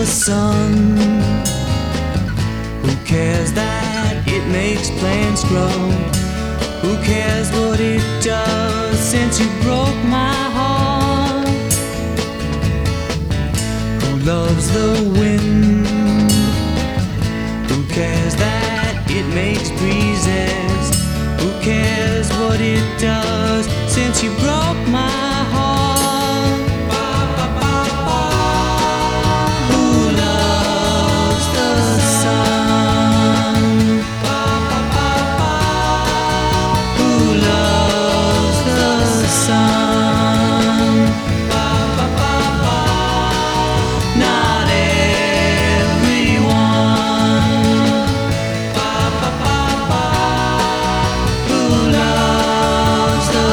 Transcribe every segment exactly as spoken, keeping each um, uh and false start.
the sun? Who cares that it makes plants grow? Who cares what it does since you broke my heart? Who loves the wind? Who cares that it makes breezes? Who cares what it does since you broke my heart? Who loves the sun? Who loves the sun? Not everyone. Who loves the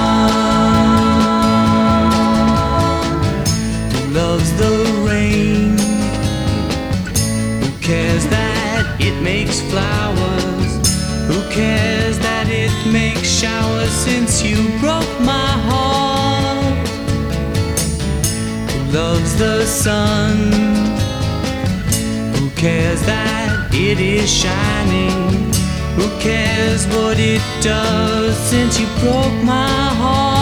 sun? Who loves the rain? Who cares that it makes flowers? Who cares that it makes showers since you broke my heart? Who loves the sun? Who cares that it is shining? Who cares what it does since you broke my heart?